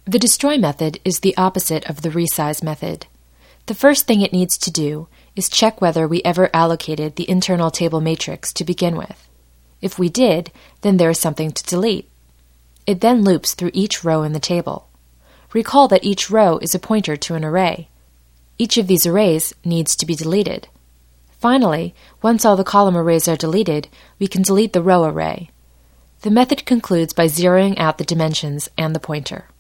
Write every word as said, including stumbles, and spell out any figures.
The destroy method is the opposite of the resize method. The first thing it needs to do is check whether we ever allocated the internal table matrix to begin with. If we did, then there is something to delete. It then loops through each row in the table. Recall that each row is a pointer to an array. Each of these arrays needs to be deleted. Finally, once all the column arrays are deleted, we can delete the row array. The method concludes by zeroing out the dimensions and the pointer.